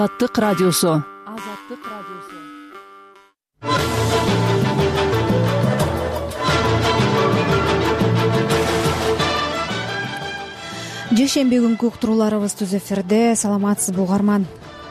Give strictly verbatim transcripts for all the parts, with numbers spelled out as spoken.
Азаттык радиосу. Азаттык радиосу. Жекшемби күнкү уктурууларыбыз түз эфирде. Саламатсызбы угарман?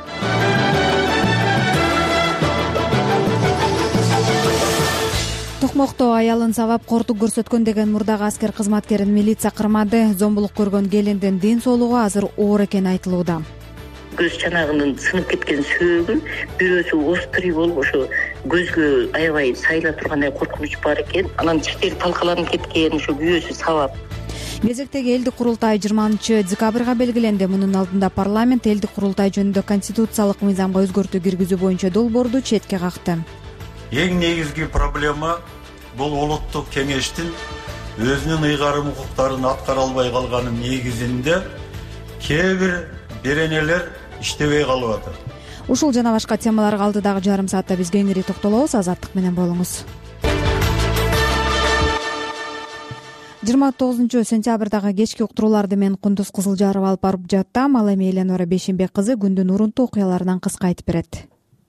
Токмокто аялын сабап кортук көрсөткөн деген мурдагы аскер кызматкерин милиция кырмады. Зомбулук көргөн келиндин ден соолугу азыр оор экени айтылууда. Көз чанагынын сынып кеткен сөөгү бирөөсү острый болуп ошо көзгө аябай сайыла тургандай коркунуч бар экен. Анан тиштери талкаланып кеткен, ошо күйөөсү сабап. Кезектеги элдик курултай жыйырманчы декабрга белгиленди. Мунун алдында парламент элдик курултай жөнүндө конституциялык мыйзамга өзгөртүү киргизүү боюнча долбоорду четке какты. Эң негизги проблема бул улуттук кеңештин өзүнүн ыйгарым укуктарын аткара албай калганын негизинде кээ бир беренелер иштебей калып атат. Ушул жана башка темаларга алдыдагы жарым саатта биз кеңири токтолобуз. Азаттык менен болуңуз. жыйырма тогузунчу сентябрдагы кечки уктурууларды мен Кундуз Кызылжаров алып барып жаттым. Ал эми Эленора Бейшенбек кызы күндүн урунтуу окуяларынан кыска айтып берет.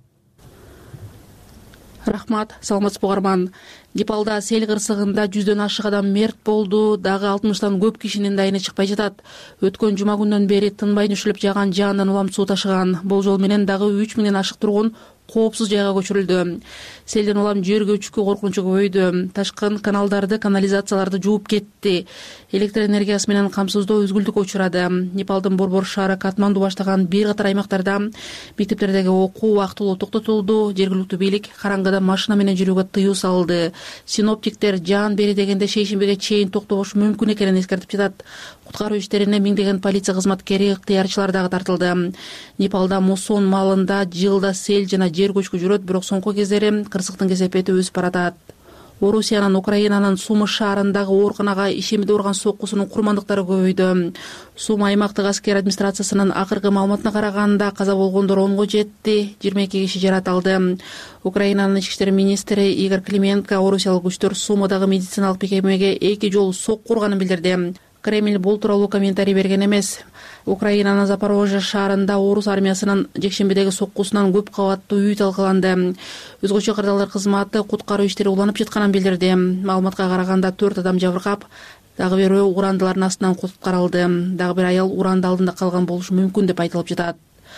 Рахмат, саламатсызбы угарман. Непалда сел кырсыгында жүздөн ашык адам мерт болду, дагы алтымыштан көп кишинин дайыны чыкпай жатат. Өткөн жума күндөн бери тынбай нүшүлүп жааган жаандан улам суу ташыган. Болжол менен дагы үч миңден ашык тургун коопсуз жайга көчүрүлдү. Селден улам жер көчкү коркунучу көбөйдү. Ташкын каналдарды, канализацияларды жууп кетти. Электр энергиясы менен камсыздоо үзгүлтүккө учурады. Непалдын Борбор шаары Катманду баштаган бир катар аймактарда мектептердеги окуу убактылуу токтотулду. Жергиликтүү бийлик караңгыда машина менен жүрүүгө тыюу салды. Синоптиктер жаан бери дегенде шейшембиге чейин токтош мүмкүн экенин эскертип жатат. Куткаруу иштерине миңдеген полиция кызматкери, ыктыярчылар дагы тартылды. Непалда мусон малында жылда сел жана жер көчкү жүрөт, бирок соңку кездери кырсыктын кесепети өсүп баратат. Орусиянын Украинанын Сумы шаарындагы ооруканага ишемиде урган соккусунун курмандыктары көбөйдү. Сумы аймактык аскер администрациясынын акыркы маалыматына караганда каза болгондор онго жетти, жыйырма эки киши жаратылды. Украинанын ички иштер министри Игорь Клименко орусиялык күчтөр Сумадагы медициналык мекемеге эки жолу сокку урганын билдирди. Кремль бул тууралуу комментарий берген эмес. Украинанын Запорожье шаарында орус армиясынын жекшембидеги соккусунан көп кабаттуу үй талкаланды. Өзгөчө кырдаалдар кызматы куткаруу иштери уланып жатканын билдирди. Маалыматка караганда төрт адам жабыркап, дагы бирөө урандылардын астынан куткарылды. Дагы бир аял уранды алдында калган болушу мүмкүн деп айтылып жатат.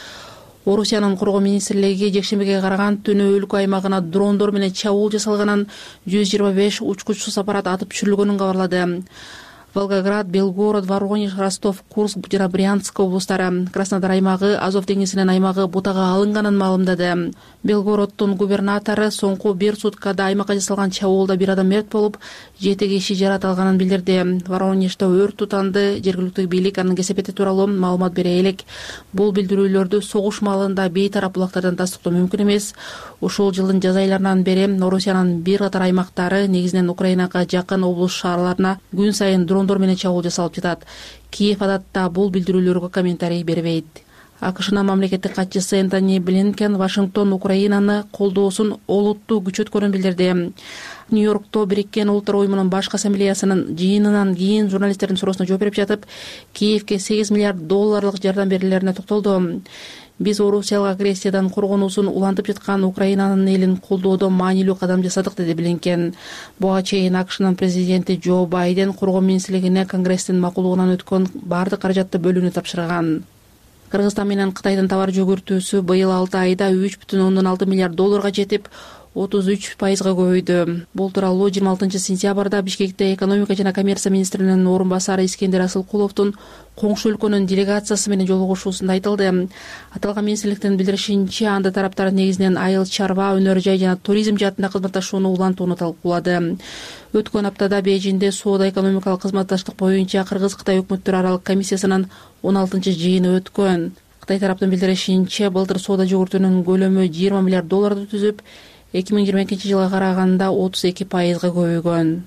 Орусиянын коргоо министрлиги жекшембиге караган түнү өлкө аймагына дрондор менен чабуул жасалганын, жүз жыйырма беш учкучсуз аппарат атып түшүрүлгөнүн кабарлады. Волгоград, Белгород, Воронеж, Ростов, Курск жана Брянск облустары, Краснодар аймагы, Азов деңизинин аймагы бутага алынганын маалымдады. Белгороддун губернатору соңку бир суткада аймакка жасалган чабуулда бир адам мерт болуп, жети киши жаратылганын билдирди. Воронеждо өрт тутанды. Жергиликтүү бийлик анын кесепети тууралуу маалымат бере элек. Бул билдирүүлөрдү согуш маалында бейтарап булактардан тастыктоо мүмкүн эмес. Ушул жылдын жаз айларынан бери Орусиянын бир катар аймактары, негизинен Украинага жакын облус шаарларына күн сайын дрондор менен чабуул жасалып жатат. Киев адатта бул билдирүүлөргө комментарий бербейт. АКШнын мамлекеттик катчысы Энтони Блинкен Вашингтон Украинаны колдоосун олуттуу күчөткөнүн билдирди. Нью-Йоркто Бириккен Улуттар уюмунун башкы ассамблеясынын жыйынынан кийин журналисттердин суроосуна жооп берип жатып, Киевке сегиз миллиард долларлык жардам берилерине токтолду. Биз орусиялык агрессиядан коргонуусун улантып жаткан Украинанын элин колдоодо маанилүү кадам жасадык, деди Блинкен. Буга чейин АКШнын президенти Джо Байден коргоо министрлигине Конгресстин макулугунан өткөн баардык каражатты бөлүүнү тапшырган. Кыргызстан менен Кытайдын товар жөгөртүүсү быйыл алты айда үч бүтүн ондон алты миллиард долларга жетип, отуз үч пайызга көбөйдү. Бул тууралуу жыйырма алтынчы сентябрда Бишкекте экономика жана коммерция министринин орун басары Искендер Асылкуловдун коңшу өлкөнүн делегациясы менен жолугушуусунда айтылды. Аталган министрликтин билдиришинче, анда тараптар негизинен айыл чарба, өнөр жай жана туризм жаатында кызматташууну улантууну талкуулады. Өткөн аптада Бейжиңде соода экономикалык кызматташтык боюнча Кыргыз-Кытай өкмөттөр аралык комиссиясынын он алтынчы жыйыны өткөн. Кытай тараптын билдиришинче, былтыр соода жүгүртүүнүн көлөмү жыйырма миллиард долларды түзүп, эки миң жыйырма экинчи жылга караганда отуз эки пайызга көбөйгөн.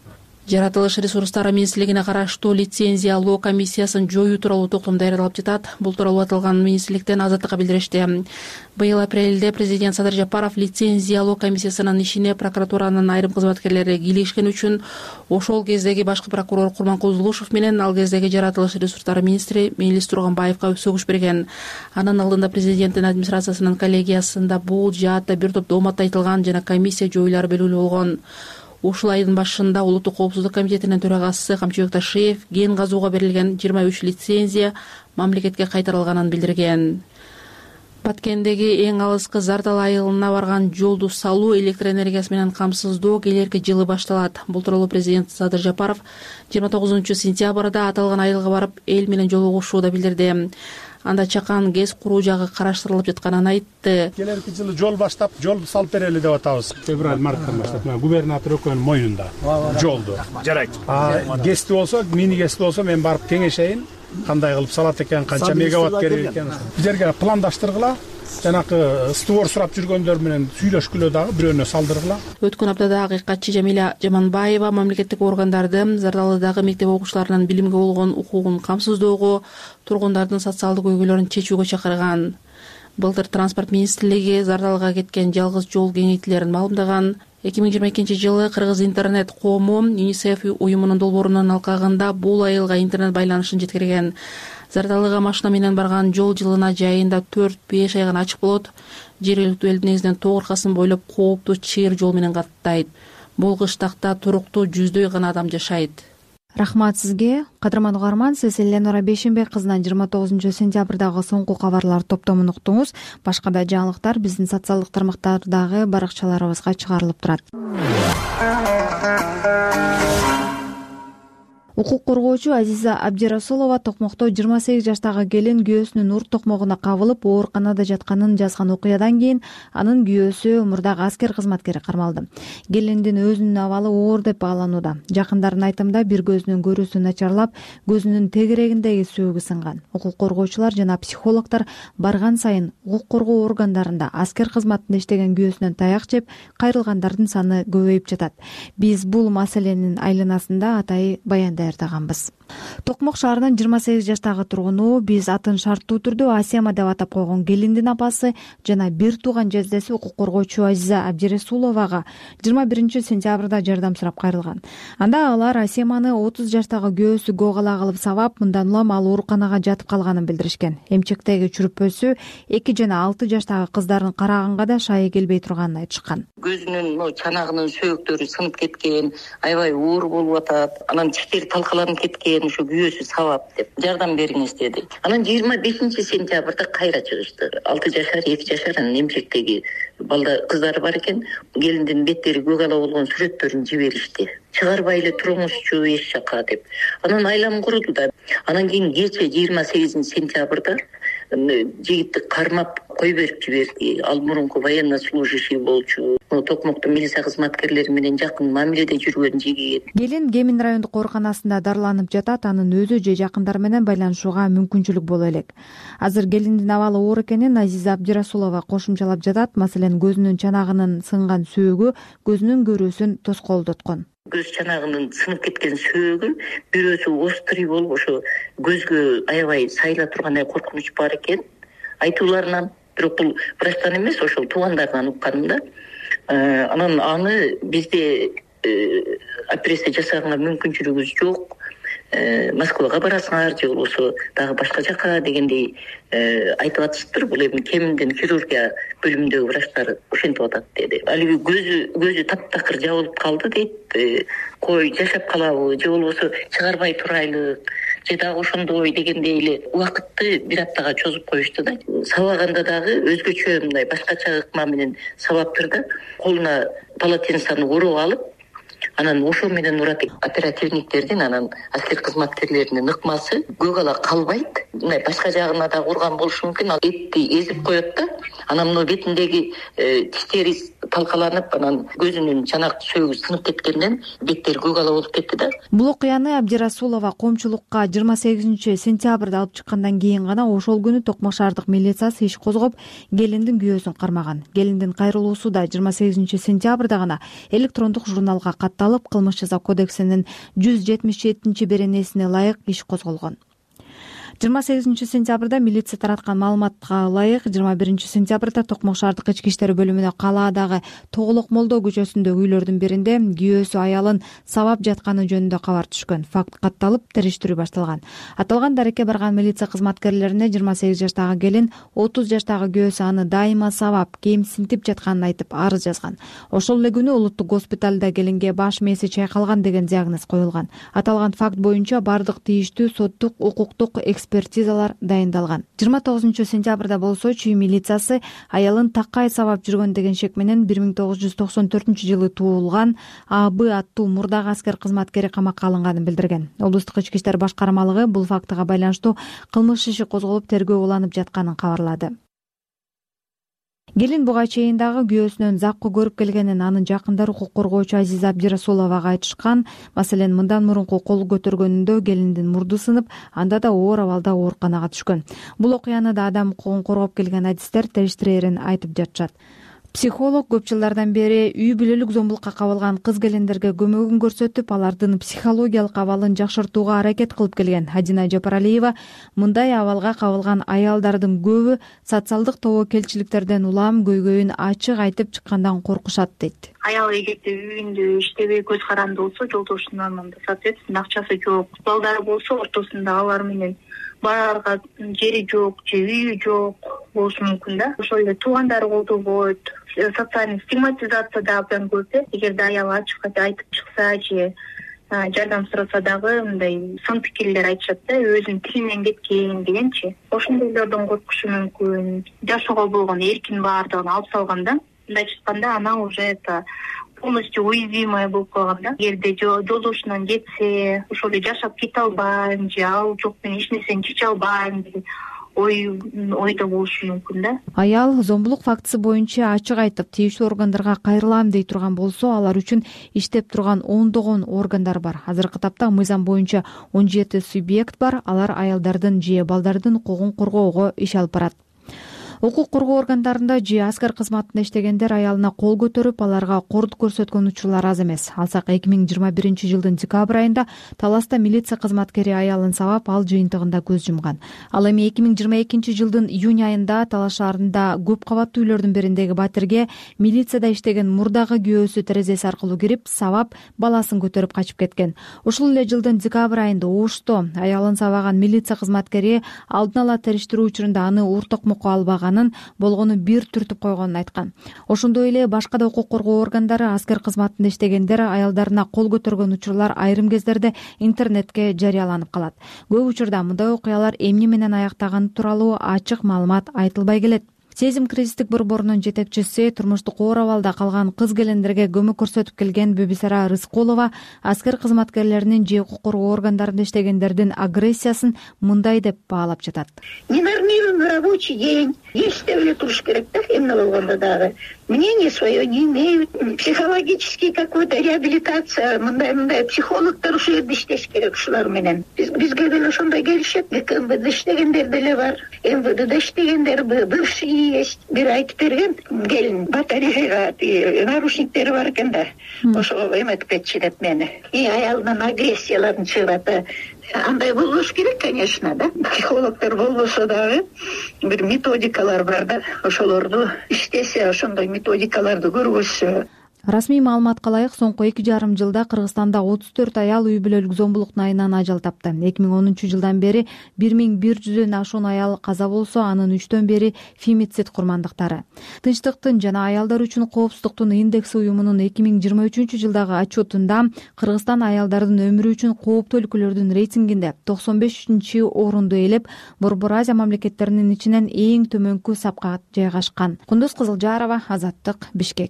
Жаратылыш ресурстары министрлигине караштуу лицензия алуу комиссиясын жоюу тууралуу токтом даярдалып жатат. Бул тууралуу аталган министрликтен Азаттыкка билдиришти. Быйыл апрелде президент Садыр Жапаров лицензия алуу комиссиясынын ишине прокуратуранын айрым кызматкерлери кийлигишкен үчүн ошол кездеги башкы прокурор Курманкул Зулушев менен ал кездеги жаратылыш ресурстары министри Мейлис Турганбаевга сөгүш берген. Анын алдында президенттин администрациясынын коллегиясында бул жаатта бир топ доомат айтылган жана комиссия жоюулары белгилүү болгон. Ушул айдын башында Улуттук коопсуздук комитетинин төрагасы Камчыбек Ташиев ген казууга берилген жыйырма үч лицензия мамлекетке кайтарылганын билдирген. Баткендеги эң алыскы Зардал айылына барган жолду салуу электр энергиясы менен камсыздоо келерки жылы башталат. Бул тууралуу президент Садыр Жапаров жыйырма тогузунчу сентябрда аталган айылга барып эл менен жолугушууда билдирди. Анда чакан ГЭС куруу жагы караштырылып жатканын айтты. Келерки жылы жол баштап, жол салып берели деп атабыз. Февраль марттан баштап, губернатор өкмөнүн моюнда жолду. Жарайт. А ГЭСти болсо, мини ГЭСти болсо мен барып кеңешейин. Кандай кылып салат экен, канча мегаватт керек экен. Бизерге пландаштыргыла. Жанакы створ сурап жүргөндөр менен сүйлөшкүлө дагы бирөөнө салдыргыла. Өткөн аптада акыйкатчы Жамиля Жаманбаева мамлекеттик органдарды Зардалыдагы мектеп окуучуларынын билимге болгон укугун камсыздоого, тургундардын социалдык көйгөйлөрүн чечүүгө чакырган. Былтыр транспорт министрлиги Зардалга кеткен жалгыз жол кеңейтилерин маалымдаган. эки миң жыйырма экинчи жылы Кыргыз интернет кому ЮНИСЕФ уюмунун долбоорунун алкагында бул айылга интернет байланышын жеткирген. Зардалыга машина менен барган жол жылына жайында төрт беш ай гана ачык болот. Жергиликтүү элдин негизинен тоо аркасын бойлоп кооптуу чыйыр жол менен каттайт. Бул кыштакта туруктуу жүздөй гана адам жашайт. Рахмат сизге. Кадырман угарман, сиз Эленора Бейшенбек кызынан жыйырма тогузунчу сентябрдагы соңку кабарлар топтомун уктуңуз. Башка да жаңылыктар биздин социалдык тармактардагы баракчаларыбызга чыгарылып турат. Укук коргоочу Азиза Абдирасулова Токмокто жыйырма сегиз жаштагы келин күйөөсүнүн урт токмогуна кабылып ооруканада жатканын жазган окуядан кийин анын күйөөсү мурдагы аскер кызматкери кармалды. Келиндин өзүнүн абалы оор деп бааланууда. Жакындардын айтымында бир көзүнүн көрүүсү начарлап, көзүнүн тегерегиндеги сөөгү сынган. Укук коргоочулар жана психологдор барган сайын укук коргоо органдарында аскер кызматында иштеген күйөөсүнөн таяк жеп, кайрылгандардын саны көбөйүп жатат. Биз бул маселенин айланасында атайын баянда даярдаганбыз. Токмок шаарынын жыйырма сегиз жаштагы тургуну биз атын шарттуу түрдө Асема деп атап койгон келиндин апасы жана бир тууган жездеси укук коргоочу Азиза Абдирасуловага жыйырма биринчи сентябрда жардам сурап кайрылган. Анда алар Асеманы отуз жаштагы күйөөсү гогала кылып сабап, мындан улам ал ооруканага жатып калганын билдиришкен. Эмчектеги чүрүппөсү эки жана алты жаштагы кыздардын караганга да шайы келбей турганын айтышкан. Көзүнүн чанагынын сөөктөрү сынып кеткен, аябай оор болуп атат. Анан тиштери талкаланып кеткен, ушу күйөөсү сабап деп жардам бериңиз деди. Анан жыйырма бешинчи сентябрда кайра чыгышты. алты жашар, эки жашар анын эмчектеги балда кыздары бар экен. Келиндин беттери көк ала болгон сүрөттөрүн жиберишти. Чыгарбай эле туруңузчу эч жака деп. Анан айлам курулду да. Анан кийин кече жыйырма сегизинчи сентябрда жигитти кармап кой берип жиберди. Ал мурунку военнослужащий болчу. Токмоктун милиция кызматкерлери менен жакын мамиледе жүргөн жигит. Келин Кемин райондук ооруканасында дарыланып жатат. Анын өзү же жакындары менен байланышууга мүмкүнчүлүк боло элек. Азыр келиндин абалы оор экенин Азиза Абдирасулова кошумчалап жатат. Маселен, көзүнүн чанагынын сынган сөөгү көзүнүн көрүүсүн тоскоолдоткон. Көз чанагынын сынып кеткен сөөгү бирөөсү острый болуп, ошо көзгө аябай сайла тургандай коркунуч бар экен. Айтууларынан, бирок бул врачтан эмес, ошол туугандарынан укканым да. Анан аны бизде операция жасаганга мүмкүнчүлүгүбүз жок. Москвага барасыңар же болбосо дагы башка жака дегендей айтып атышыптыр. Бул эми Кеминдин хирургия бөлүмүндөгү врачтар ошентип атат деди. Алиги көзү көзү таптакыр жабылып калды дейт. Кой жашап калабы же болбосо чыгарбай турайлы же дагы ошондой дегендей эле убакытты бир аптага чозуп коюшту да. Сабаганда дагы өзгөчө мындай башкача ыкма менен сабаптыр да. Колуна полотенцаны уруп алып, анан ошо менен урат. Оперативниктердин, анан аскер кызматкерлеринин ыкмасы көк ала калбайт. Мындай башка жагына да урган болушу мүмкүн. Этти эзип коет да. анан мына бетиндеги тиштери талкаланып, анан көзүнүн чанак сөөгү сынып кеткенден беттери көк ала болуп кетти да. Бул окуяны Абдирасулова коомчулукка жыйырма сегизинчи сентябрда алып чыккандан кийин гана ошол күнү Токмок шаардык милициясы иш козгоп, келиндин күйөөсүн кармаган. Келиндин кайрылуусу да жыйырма сегизинчи сентябрда гана электрондук журналга катталып, кылмыш жаза кодексинин жүз жетимиш жетинчи беренесине ылайык иш козголгон. жыйырма сегизинчи сентябрда милиция тараткан маалыматка ылайык жыйырма биринчи сентябрда Токмок шаардык ички иштер бөлүмүнө калаадагы Тоголок Молдо көчөсүндөгү үйлөрдүн биринде күйөөсү аялын сабап жатканы жөнүндө кабар түшкөн. Факт катталып, териштирүү башталган. Аталган дарекке барган милиция кызматкерлерине жыйырма сегиз жаштагы келин отуз жаштагы күйөөсү аны дайыма сабап, кемсинтип жатканын айтып арыз жазган. Ошол эле күнү улуттук госпиталда келинге баш мээси чайкалган деген диагноз коюлган. Аталган факт боюнча бардык тийиштүү соттук, укуктук экспертизалар дайындалган. жыйырма тогузунчу сентябрда болсо чүй милициясы аялын такай сабап жүргөн деген шек менен бир миң тогуз жүз токсон төртүнчү жылы туулган А Б аттуу мурдагы аскер кызматкери камакка алынганын билдирген. Облустук ички иштер башкармалыгы бул фактыга байланыштуу кылмыш иши козголуп, тергөө уланып жатканын кабарлады. Келин буга чейин дагы күйөөсүнөн заккы көрүп келгенин анын жакындары укук коргоочу Азиза Абдирасуловага айтышкан. Маселен, мындан мурунку кол көтөргөнүндө келиндин мурду сынып, анда да оор абалда ооруканага түшкөн. Бул окуяны да адам укугун коргоп келген адистер териштирээрин айтып жатышат. Психолог көп жылдардан бери үй бүлөлүк зомбулукка кабылган кыз келиндерге көмөгүн көрсөтүп, алардын психологиялык абалын жакшыртууга аракет кылып келген Адина Жапаралиева мындай абалга кабылган аялдардын көбү социалдык тобокелчиликтерден улам көйгөйүн ачык айтып чыккандан коркушат дейт. Аял эгерде үйүндө иштебей көз каранды болсо, жолдошунан соответственно акчасы жок. Балдары болсо, ортосунда алар менен барарга жери жок же үйү жок болушу мүмкүн да. Ошол эле туугандары колдобойт. Социальный стигматизация да абдан көп. Эгерде аял ачык айтып чыкса же жардам сураса дагы мындай сын пикирлер айтышат да, өзүнүн тилинен кеткен дегенчи. Ошондойлордон коркушу мүмкүн. Жашоого болгон эркин баардыгын алып салган да. Мындай чыкканда она уже это полностью уязвимая болуп калган да. Эгерде жолдошунан кетсе, ошол эле жашап кете албайм же ал жок мен эч нерсени чече албайм деген ой ойдо болушу мүмкүн да. Аял зомбулук фактысы боюнча ачык айтып, тийиштүү органдарга кайрылам дей турган болсо, алар үчүн иштеп турган ондогон органдар бар. Азыркы тапта мыйзам боюнча он жети субъект бар. Алар аялдардын же балдардын укугун коргоого иш алып барат. Укук коргоо органдарында же аскер кызматында иштегендер аялына кол көтөрүп, аларга кордук көрсөткөн учурлар аз эмес. Алсак эки миң жыйырма биринчи жылдын декабрь айында Таласта милиция кызматкери аялын сабап, ал жыйынтыгында көз жумган. Ал эми эки миң жыйырма экинчи жылдын июнь айында Талаш шаарында көп кабаттуу үйлөрдүн бириндеги батирге милицияда иштеген мурдагы күйөөсү терезеси аркылуу кирип, сабап, баласын көтөрүп качып кеткен. Ушул эле жылдын декабрь айында Ошто аялын сабаган милиция кызматкери алдын ала териштирүү учурунда аны Уур Токмокко албаган, болгону бир түртүп койгонун айткан. Ошондой эле башка да укук коргоо органдары аскер кызматында иштегендер аялдарына кол көтөргөн учурлар айрым кездерде интернетке жарыяланып калат. Көп учурда мындай окуялар эмне менен аяктаганы тууралуу ачык маалымат айтылбай келет. Сезим кризистик борборунун жетекчиси, турмуштук оор абалда калган кыз келиндерге көмөк көрсөтүп келген Бибисара Рыскулова аскер кызматкерлеринин же укук коргоо органдарында иштегендердин агрессиясын мындай деп баалап жатат. Ненормированный рабочий день. Есть эле туруш керек да, эмне болгондо дагы. Мнение свое не имеют. Психологический какой-то реабилитация, мындай-мындай психологдор ушул жерде иштеш керек ушулар менен. Бизге деле ошондой келишет. Эки МВД иштегендер деле бар. МВДде иштегендер, бывший есть. Бир айтып берген, келин батареяга наручниктери бар экен да. Ошо эметип кетчү деп мени. И аялынан агрессияларын чыгарат. Андай болуш керек, конечно, да. Психологдор болбосо дагы бир методикалар бар да. Ошолорду иштесе, ошондой методикаларды көргөзсө. Расмий маалыматка ылайык, соңку эки жарым жылда Кыргызстанда отуз төрт аял үй бүлөлүк зомбулуктун айынан ажал тапты. эки миң онунчу жылдан бери бир миң бир жүздөн ашуун аял каза болсо, анын үчтөн бери фемицид курмандыктары. Тынчтыктын жана аялдар үчүн коопсуздуктун индекси уюмунун эки миң жыйырма үчүнчү жылдагы отчетунда Кыргызстан аялдардын өмүрү үчүн кооптуу өлкөлөрдүн рейтингинде токсон бешинчи орунду ээлеп, Борбор Азия мамлекеттеринин ичинен эң төмөнкү сапка жайгашкан. Кундуз Кызылжарова, Азаттык, Бишкек.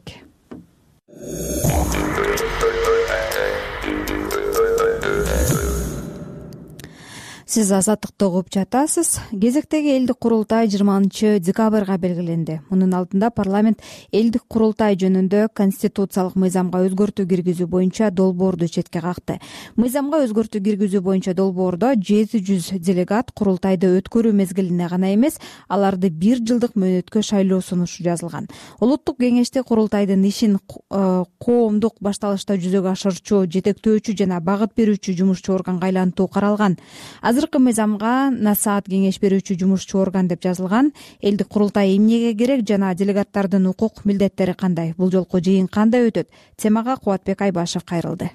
сиз Азаттыкты угуп жатасыз. Кезектеги элдик курултай жыйырманчы декабрга белгиленди. Мунун алдында парламент элдик курултай жөнүндө конституциялык мыйзамга өзгөртүү киргизүү боюнча долбоорду четке какты. Мыйзамга өзгөртүү киргизүү боюнча долбоордо жети жүз делегат курултайды өткөрүү мезгилине гана эмес, аларды бир жылдык мөөнөткө шайлоо сунушу жазылган. Улуттук кеңеште курултайдын ишин коомдук башталышта жүзөгө ашырчу, жетектөөчү жана багыт берүүчү жумушчу органга айлантуу каралган. Азыркы мыйзамга насаат кеңеш берүүчү жумушчу орган деп жазылган. Элдик курултай эмнеге керек жана делегаттардын укук милдеттери кандай? Бул жолку жыйын кандай өтөт? Темага Кубатбек Айбашев кайрылды.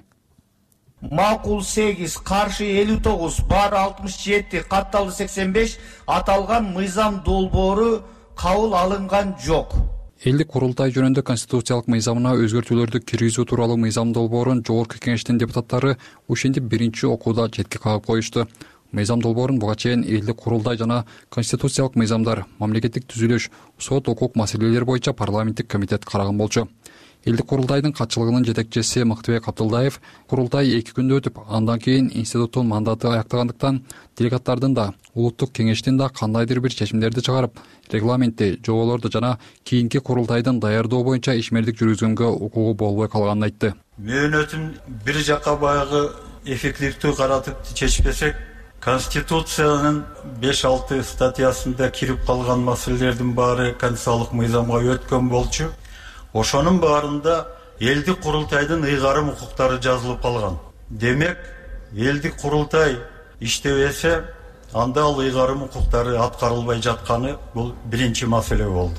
Макул сегиз, каршы элүү тогуз, бар алтымыш жети, катталуу сексен беш аталган мыйзам долбоору кабыл алынган жок. Элдик курултай жөнүндө конституциялык мыйзамына өзгөртүүлөрдү киргизүү тууралуу мыйзам долбоорун Жогорку Кеңештин депутаттары ушинтип биринчи окууда четке кагып коюшту. Мыйзам долбоорун буга чейин элдик курултай жана конституциялык мыйзамдар, мамлекеттик түзүлүш, сот укук маселелери боюнча парламенттик комитет караган болчу. Элдик курултайдын катчылыгынын жетекчиси Мыктыбек Абдылдаев курултай эки күндө өтүп, андан кийин институттун мандаты аяктагандыктан делегаттардын да, улуттук кеңештин да кандайдыр бир чечимдерди чыгарып, регламентти, жоболорду жана кийинки курултайдын даярдоо боюнча ишмердик жүргүзгөнгө укугу болбой калганын айтты. Мөөнөтүн бир жакка баягы эффективдүү каратып чечпесек, Конституциянын беш алты статьясында кирип калган маселелердин баары конституциялык мыйзамга өткөн болчу. Ошонун баарында элдик курултайдын ыйгарым укуктары жазылып калган. Демек, элдик курултай иштебесе, анда ал ыйгарым укуктары аткарылбай жатканы бул биринчи маселе болду.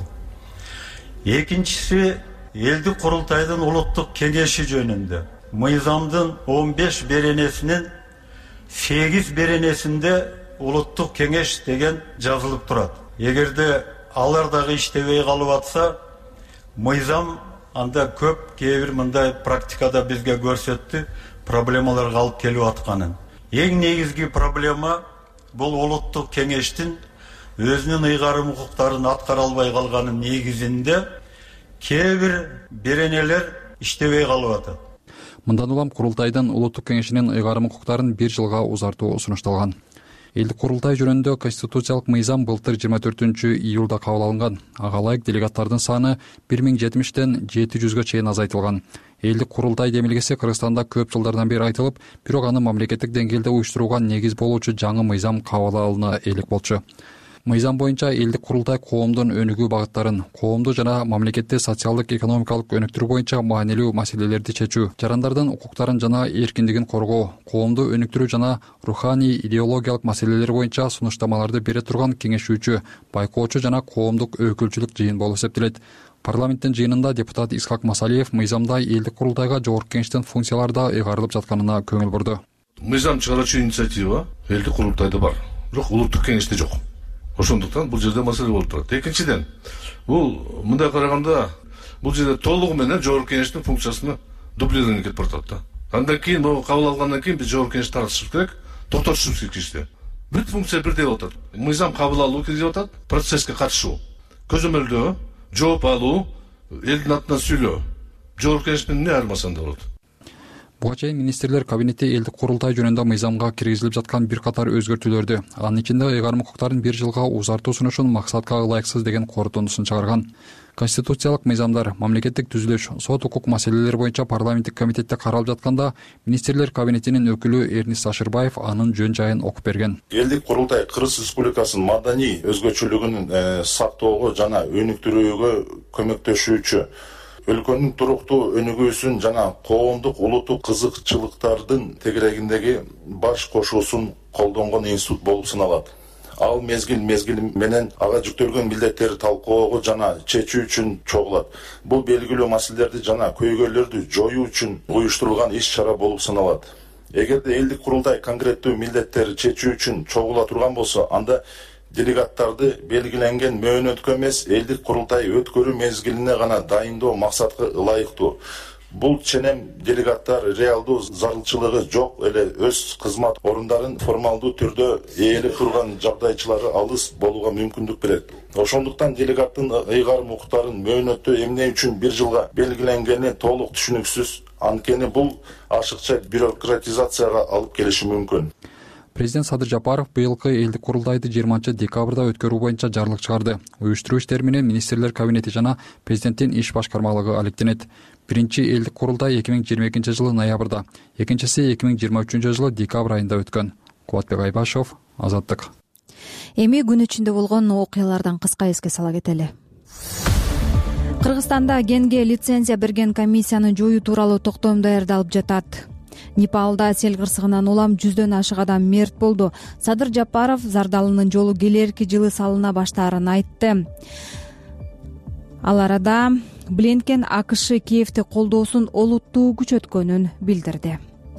Экинчиси, элдик курултайдын улуттук кеңеши жөнүндө. Мыйзамдын он беш беренесинин сегиз беренесинде улуттук кеңеш деген жазылып турат. Эгерде алар дагы иштебей калып атса, мыйзам анда көп кээ бир мындай практикада бизге көрсөттү, проблемаларга алып келип атканын. Эң негизги проблема бул улуттук кеңештин өзүнүн ыйгарым укуктарын аткара албай калганын негизинде кээ бир беренелер иштебей калып атат. Мындан улам курултайдын улуттук кеңешинин ыйгарым укуктарын бир жылга узартуу сунушталган. Элдик курултай жөнүндө конституциялык мыйзам былтыр жыйырма төртүнчү июлда кабыл алынган. Ага ылайык делегаттардын саны бир миң жетимиштен жети жүзгө чейин азайтылган. Элдик курултай демилгеси Кыргызстанда көп жылдардан бери айтылып, бирок аны мамлекеттик деңгээлде уюштурууга негиз болуучу жаңы мыйзам кабыл алына элек болчу. Мыйзам боюнча элдик курултай коомдун өнүгүү багыттарын, коомду жана мамлекетти социалдык экономикалык өнүктүрүү боюнча маанилүү маселелерди чечүү, жарандардын укуктарын жана эркиндигин коргоо, коомду өнүктүрүү жана руханий идеологиялык маселелер боюнча сунуштамаларды бере турган кеңешүүчү, байкоочу жана коомдук өкүлчүлүк жыйын болуп эсептелет. Парламенттин жыйынында депутат Исхак Масалиев мыйзамда элдик курултайга Жогорку Кеңештин функциялары да ыйгарылып жатканына көңүл бурду. Мыйзам чыгаруучу инициатива элдик курултайда бар, бирок улуттук кеңеште жок. Ошондуктан бул жерде маселе болуп турат. Экинчиден, бул мындай караганда бул жерде толугу менен Жогорку Кеңештин функциясына дублирование кетип баратат да. Андан кийин могу кабыл алгандан кийин биз Жогорку Кеңешти тартышыбыз керек, токтотушубуз керек ишти. Бүт функция бирдей болуп атат. Мыйзам кабыл алуу киргизип атат, процесске катышуу, көзөмөлдөө, жооп алуу, элдин атынан сүйлөө. Жогорку Кеңештин эмне айырмасы болот? Буга чейин министрлер кабинети элдик курултай жөнүндө мыйзамга киргизилип жаткан бир катар өзгөртүүлөрдү, анын ичинде ыйгарым укуктарын бир жылга узартуу сунушун максатка ылайыксыз деген корутундусун чыгарган. Конституциялык мыйзамдар, мамлекеттик түзүлүш, сот укук маселелери боюнча парламенттик комитетте каралып жатканда, министрлер кабинетинин өкүлү Эрнис Ашырбаев анын жөн жайын окуп берген. Элдик курултай Кыргыз Республикасынын маданий өзгөчөлүгүн сактоого жана өнүктүрүүгө көмөктөшүүчү, өлкөнүн туруктуу өнүгүүсүн жана коомдук улуттук кызыкчылыктардын тегерегиндеги баш кошуусун колдонгон институт болуп саналат. Ал мезгил мезгили менен ага жүктөлгөн милдеттерди талкоого жана чечүү үчүн чогулат. Бул белгилүү маселелерди жана көйгөйлөрдү жоюу үчүн уюштурулган иш-чара болуп саналат. Эгерде элдик курултай конкреттүү милдеттерди чечүү үчүн чогула турган болсо, анда делегаттарды белгиленген мөөнөткө эмес, элдик курултай өткөрүү мезгилине гана дайындоо максатка ылайыктуу. Бул ченем делегаттар реалдуу зарылчылыгы жок эле өз кызмат орундарын формалдуу түрдө ээлеп турган жагдайчылары алыс болууга мүмкүндүк берет. Ошондуктан делегаттын ыйгарым укуктарын мөөнөттө эмне үчүн бир жылга белгиленгени толук түшүнүксүз. Анткени бул ашыкча бюрократизацияга алып келиши мүмкүн. Президент Садыр Жапаров быйылкы элдик курултайды жыйырманчы декабрда өткөрүү боюнча жарлык чыгарды. Уюштуруу иштери менен министрлер кабинети жана президенттин иш башкармалыгы алектенет. Биринчи элдик курултай эки миң жыйырма экинчи жылы ноябрда, экинчиси эки миң жыйырма үчүнчү жылы декабрь айында өткөн. Кубатбек Айбашев, Азаттык. Эми күн ичинде болгон окуялардан кыска эске сала кетели. Кыргызстанда генге лицензия берген комиссияны жоюу тууралуу токтом даярдалып жатат. Непалда сел кырсыгынан улам жүздөн ашык адам мерт болду. Садыр Жапаров зардалынын жолу келерки жылы салына баштаарын айтты. Ал арада Блинкен АКШ Киевти колдоосун олуттуу күчөткөнүн билдирди.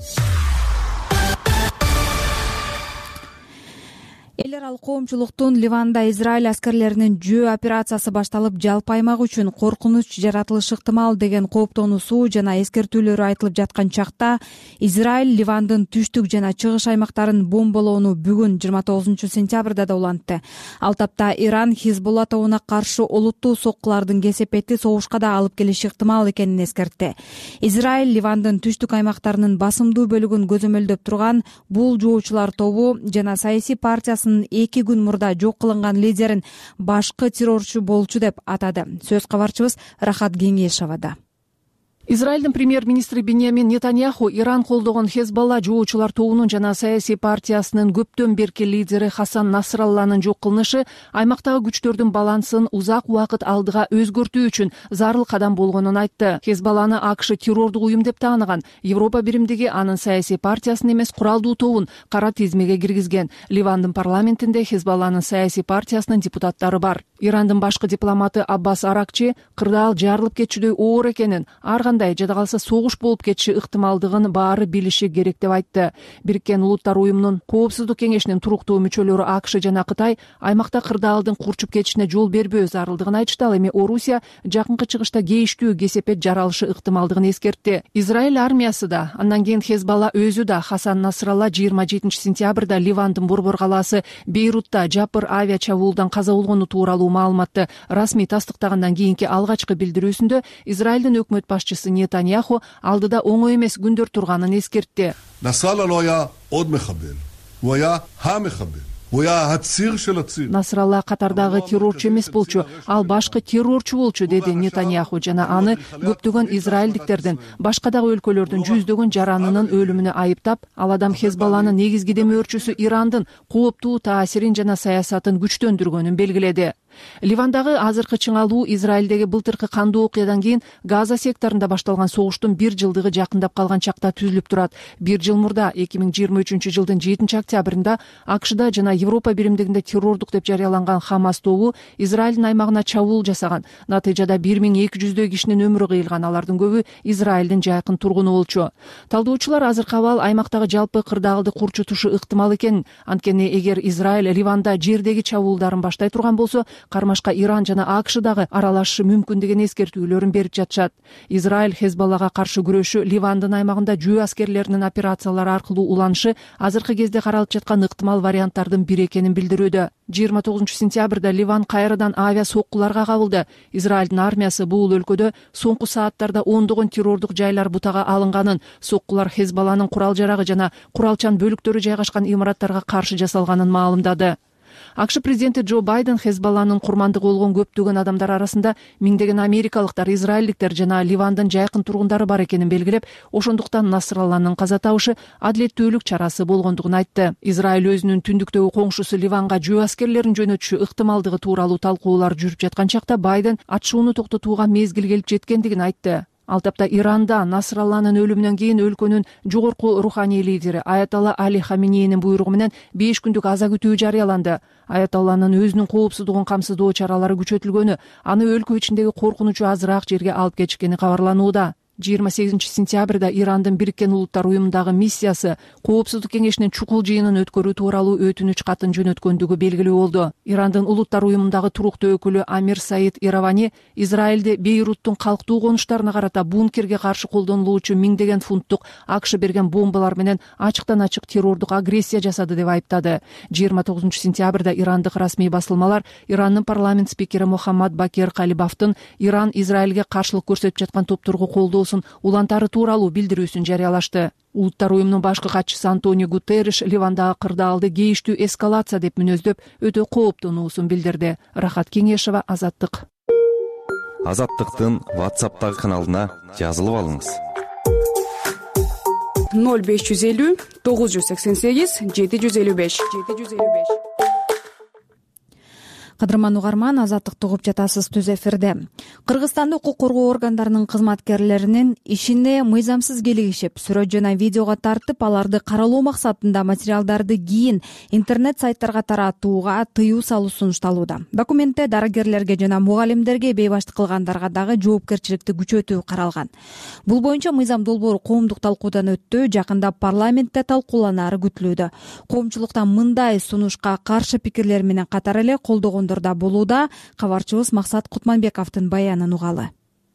Эл аралык коомчулуктун Ливанда Израиль аскерлеринин жөө операциясы башталып, жалпы аймак үчүн коркунуч жаратылышы ыктымал деген кооптонуусу жана эскертүүлөрү айтылып жаткан чакта, Израиль Ливандын түштүк жана чыгыш аймактарын бомбалоону бүгүн жыйырма тогузунчу сентябрда да улантты. Ал тапта Иран Хизбулла тобуна каршы олуттуу соккулардын кесепети согушка да алып келиши ыктымал экенин эскертти. Израиль Ливандын түштүк аймактарынын басымдуу бөлүгүн көзөмөлдөп турган бул жоочулар тобу жана саясий партиясы эки күн мурда жок кылынган лидерин башкы террорчу болчу деп атады. Сөз кабарчыбыз Рахат Кеңешовада. Израилдин премьер-министри Биньямин Нетаньяху Иран колдогон Хезболла жоочулар тобунун жана саясий партиясынын көптөн берки лидери Хасан Насралланын жок кылынышы аймактагы күчтөрдүн балансын узак убакыт алдыга өзгөртүү үчүн зарыл кадам болгонун айтты. Хезболланы АКШ террордук уюм деп тааныган. Европа биримдиги анын саясий партиясын эмес, куралдуу тобун кара тизмеге киргизген. Ливандын парламентинде Хезболланын саясий партиясынын депутаттары бар. Ирандын башкы дипломаты Аббас Аракчи кырдаал жарылып кетчүдөй оор экенин, ар кандай жада калса согуш болуп кетиши ыктымалдыгын баары билиши керек деп айтты. Бириккен Улуттар уюмунун Коопсуздук кеңешинин туруктуу мүчөлөрү АКШ жана Кытай аймакта кырдаалдын курчуп кетишине жол бербөө зарылдыгын айтышты. Ал эми Орусия жакынкы чыгышта кейиштүү кесепет жаралышы ыктымалдыгын эскертти. Израиль армиясы да, андан кийин Хезболла өзү да Хасан Насралла жыйырма жетинчи сентябрда Ливандын борбор калаасы Бейрутта жапыр авиа чабуулдан каза болгону тууралуу маалыматты расмий тастыктагандан кийинки алгачкы билдирүүсүндө Израилдин өкмөт башчысы Нетаньяху алдыда оңой эмес күндөр турганын эскертти. Насралла катардагы террорчу эмес болчу, ал башкы террорчу болчу, деди Нетаньяху жана аны көптөгөн израилдиктердин, башка дагы өлкөлөрдүн жүздөгөн жаранынын өлүмүнө айыптап, ал адам Хезболланын негизги демөөрчүсү Ирандын кооптуу таасирин жана саясатын күчтөндүргөнүн белгиледи. Ливандагы азыркы чыңалуу Израилдеги былтыркы кандуу окуядан кийин Газа секторунда башталган согуштун бир жылдыгы жакындап калган чакта түзүлүп турат. Бир жыл мурда эки миң жыйырма үчүнчү жылдын жетинчи октябрында АКШда жана Европа биримдигинде террордук деп жарыяланган Хамас тобу Израилдин аймагына чабуул жасаган. Натыйжада бир миң эки жүздөй кишинин өмүрү кыйылган, алардын көбү Израилдин жакын тургуну болчу. Талдоочулар азыркы абал аймактагы жалпы кырдаалды курчутушу ыктымал экенин, анткени эгер Израиль Ливанда жердеги чабуулдарын баштай турган болсо, кармашка Иран жана АКШ дагы аралашышы мүмкүн деген эскертүүлөрүн берип жатышат. Израиль Хезболлага каршы күрөшү Ливандын аймагында жөө аскерлеринин операциялары аркылуу уланышы азыркы кезде каралып жаткан ыктымал варианттардын бири экенин билдирүүдө. жыйырма тогузунчу сентябрда Ливан кайрадан авиа соккуларга кабылды. Израилдин армиясы бул өлкөдө соңку сааттарда ондогон террордук жайлар бутага алынганын, соккулар Хезболланын курал жарагы жана куралчан бөлүктөрү жайгашкан имараттарга каршы жасалганын маалымдады. АКШ президенти Джо Байден Хезболланын курмандыгы болгон көптөгөн адамдар арасында миңдеген америкалыктар, израилдиктер жана Ливандын жайкын тургундары бар экенин белгилеп, ошондуктан Насралланын каза табышы адилеттүүлүк чарасы болгондугун айтты. Израиль өзүнүн түндүктөгү коңшусу Ливанга жөө аскерлерин жөнөтүшү ыктымалдыгы тууралуу талкуулар жүрүп жаткан чакта Байден атышууну токтотууга мезгил келип жеткендигин айтты. Ал тапта Иранда Насралланын өлүмүнөн кийин өлкөнүн жогорку руханий лидери Аятолла Али Хаменейнин буйругу менен беш күндүк аза күтүү жарыяланды. Аятолланын өзүнүн коопсуздугун камсыздоо чаралары күчөтүлгөнү, аны өлкө ичиндеги коркунучу азыраак жерге алып кетишкени кабарланууда. жыйырма сегизинчи сентябрда Ирандын Бириккен Улуттар уюмундагы миссиясы Коопсуздук кеңешинин чукул жыйынын өткөрүү тууралуу өтүнүч катын жөнөткөндүгү белгилүү болду. Ирандын Улуттар уюмундагы туруктуу өкүлү Амир Саид Иравани Израилде Бейруттун калктуу конуштарына карата бункерге каршы колдонулуучу миңдеген фунттук АКШ берген бомбалар менен ачыктан ачык террордук агрессия жасады деп айыптады. жыйырма тогузунчу сентябрда ирандык расмий басылмалар Ирандын парламент спикери Мухаммад Бакир Калибафтын Иран Израилге каршылык көрсөтүп жаткан топторго колдоо болсун улантары тууралуу билдирүүсүн жарыялашты. Улуттар уюмунун башкы катчысы Антонио Гутерриш Ливандагы кырдаалды кейиштүү эскалация деп мүнөздөп, өтө кооптонуусун билдирди. Рахат Кеңешова, Азаттык. Азаттыктын WhatsApp'тагы каналына жазылып алыңыз. ноль беш жүз элүү тогуз жүз сексен сегиз жети жүз элүү беш. Кадырман угарман, Азаттыкты угуп жатасыз. Түз эфирде. Кыргызстанда укук коргоо органдарынын кызматкерлеринин ишине мыйзамсыз келигишип, сүрөт жана видеого тартып, аларды каралоо максатында материалдарды кийин интернет сайттарга таратууга тыюу салуу сунушталууда. Документте дарыгерлерге жана мугалимдерге бейбаштык кылгандарга дагы жоопкерчиликти күчөтүү каралган. Бул боюнча мыйзам долбоору коомдук талкуудан өттү, жакында парламентте талкууланары күтүлүүдө. Коомчулуктан мындай сунушка каршы пикирлер менен катар эле колдогон да болууда. Кабарчыбыз Максат Кутманбековдун баянын угалы.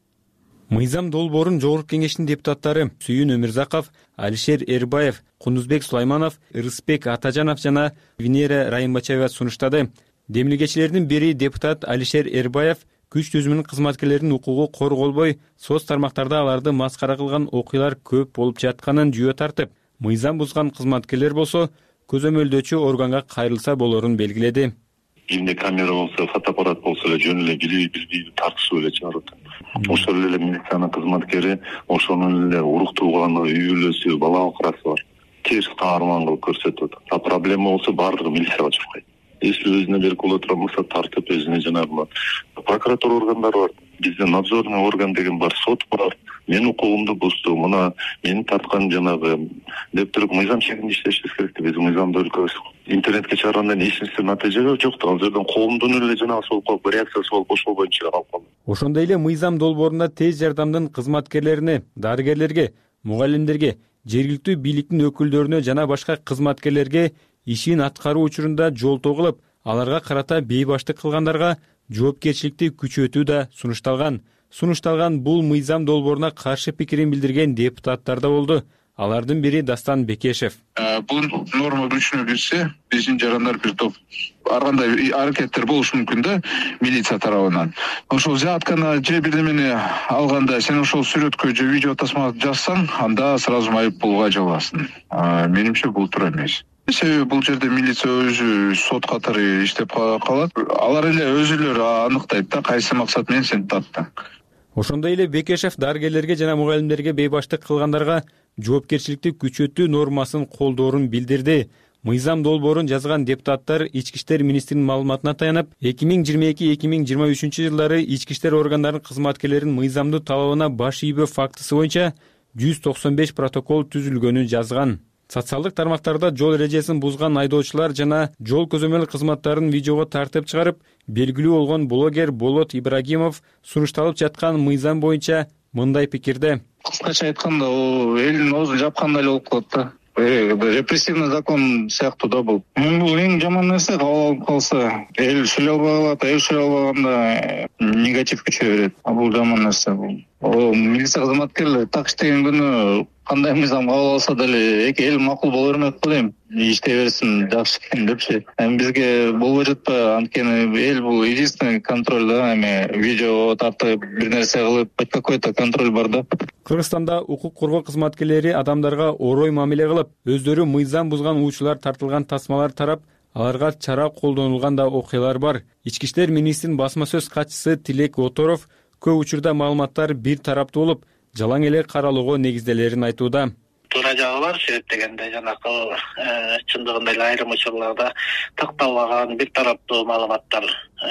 Мыйзам долбоорун Жогорку Кеңештин депутаттары Сүйүн Өмүрзаков, Алишер Эрбаев, Кундузбек Сулайманов, Ырысбек Атажанов жана Венера Райымбачаева сунуштады. Демилгечилердин бири депутат Алишер Эрбаев күч түзүмүнүн кызматкерлеринин укугу корголбой, соц тармактарда аларды маскара кылган окуялар көп болуп жатканын жүйө тартып, мыйзам бузган кызматкерлер болсо көзөмөлдөөчү органга кайрылса болорун белгиледи. Кимде камера болсо, фотоаппарат болсо эле жөн эле билбей билбей тартышып эле чыгарат. Ошол эле милициянын кызматкери ошонун эле уруктууганы, үй бүлөсү, бала окурасы бар. Терс каарман кылып көрсөтөт. А проблема болсо баардыгы милицияга чыкпайт. Если өзүнө берип боло турган болсо тартып өзүнө жанагы прокуратура органдары бар. Бизде надзорный орган деген бар, сот бар. Мен укугумду бузду, мына мени тарткан жанагы деп туруп мыйзам чегинде иштешибиз керек. Биз мыйзамды өлкөбүз интернетке чыгарганда эчнеси натыйжа жок. Ал жерден коомдун эле жанагы сол реакциясы болуп ошол боюнча калып калды. Ошондой эле мыйзам долбоорунда тез жардамдын кызматкерлерине, дарыгерлерге, мугалимдерге, жергиликтүү бийликтин өкүлдөрүнө жана башка кызматкерлерге ишин аткаруу учурунда жолтоо кылып, аларга карата бейбаштык кылгандарга жоопкерчиликти күчөтүү да сунушталган. Сунушталган бул мыйзам долбооруна каршы пикирин билдирген депутаттар да болду. Алардын бири Дастан Бекешев. Бул норма күчүнө кирсе, биздин жарандар бир топ ар кандай аракеттер болушу мүмкүн да милиция тарабынан. Ошол жаткана же бирдемени алганда сен ошол сүрөткө же видео тасма жазсаң, анда сразу майып булга жабасың. Менимче бул туура эмес. Себеби бул жерде милиция өзү сот катары иштеп калат. Алар эле өзүлөрү аныктайт да кайсы максат менен сени тарттың. Ошондой эле Бекешев дарыгерлерге жана мугалимдерге бейбаштык кылгандарга жоопкерчиликти күчөтүү нормасын колдоорун билдирди. Мыйзам долбоорун жазган депутаттар Ички иштер министринин маалыматына таянып, эки миң жыйырма эки эки миң жыйырма үчүнчү жылдары ички иштер органдарынын кызматкерлеринин мыйзамдуу талабына баш ийбөө фактысы боюнча жүз токсон беш протокол түзүлгөнүн жазган. Социалдык тармактарда жол эрежесин бузган айдоочулар жана жол көзөмөл кызматтарын видеого тартып чыгарып, белгилүү болгон блогер Болот Ибрагимов сунушталып жаткан мыйзам боюнча мындай пикирде. Кыскача айтканда, о элдин оозун жапкандай эле болуп калат да. Репрессивный закон сыяктуу да бул. Бул эң жаман нерсе, кабыл алып калса, эл сүйлөй албай калат, эл сүйлөй албаганда негатив күчөй берет. А бул жаман нерсе бул. О милиция кызматкерлери так иштеген күнү кандай мыйзам кабыл алса деле эки эл макул боло бермек го дейм. Иштей берсин, жакшы экен депчи. Эми бизге болбой жатпайбы? Анткени эл бул единственный контроль да, эми видео тартып бир нерсе кылып, хоть какой-то контроль бар да. Кыргызстанда укук коргоо кызматкерлери адамдарга орой мамиле кылып, өздөрү мыйзам бузган уучулар тартылган тасмалар тарап, аларга чара колдонулган да окуялар бар. Ички иштер министринин басма сөз катчысы Тилек Оторов көп учурда маалыматтар бир тараптуу болуп, жалаң эле каралууга негизделерин айтууда. Туура жагы бар, себеп дегенде жанакы чындыгында эле айрым учурларда такталбаган бир тараптуу маалыматтар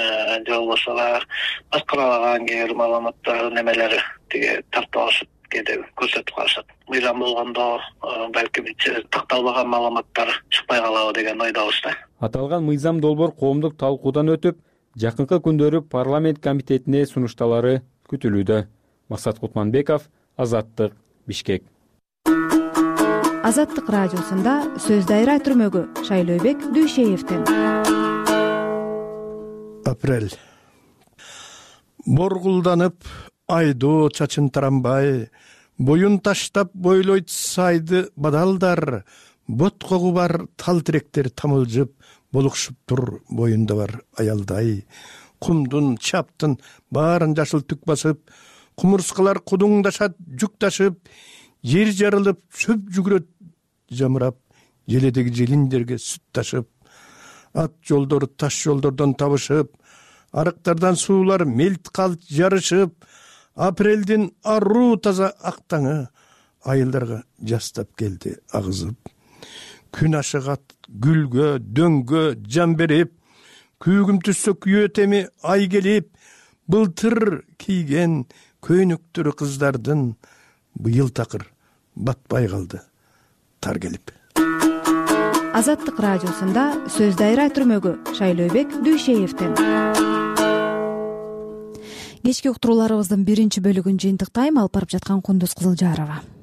же болбосо башкаралаган кээ бир маалыматтар немелери тиги тартып алышып кээде көрсөтүп калышат. Мыйзам болгондо балким такталбаган маалыматтар чыкпай калабы деген ойдобуз да. Аталган мыйзам долбоор коомдук талкуудан өтүп, жакынкы күндөрү парламент комитетине сунушталары күтүлүүдө. Максат Кутманбеков, Азаттык, Бишкек. Азаттык радиосунда сөз дайра түрмөгү Шайлообек Дүйшеевден. Апрель. Боргулданып, айдоо чачын тарамбай, боюн таштап бойлойт сайды бадалдар, боткогу бар тал тиректер тамылжып, болукшуп тур боюнда бар аялдай. Кумдун, чаптын баарын жашыл түк басып, кумурскалар кудуңдашат жүк ташып, жер жарылып, шөп жүгүрөт жамырап, желедеги желиндерге сүт ташып, ат жолдор таш жолдордон табышып, арыктардан суулар мелт калт жарышып, апрелдин аруу таза ак таңы айылдарга жастап келди агызып. Күн ашыгат гүлгө, дөңгө жан берип, күйгүм түссө күйөтеми ай келип, былтыр кийген көйнөктөрү кыздардын быйыл такыр батпай калды тар келип. Азаттык радиосунда сөз дайра түрмөгү Шайлообек Дүйшеевден. Кечки уктурууларыбыздын биринчи бөлүгүн жыйынтыктайм, алып барып жаткан Кундуз Кызылжарова.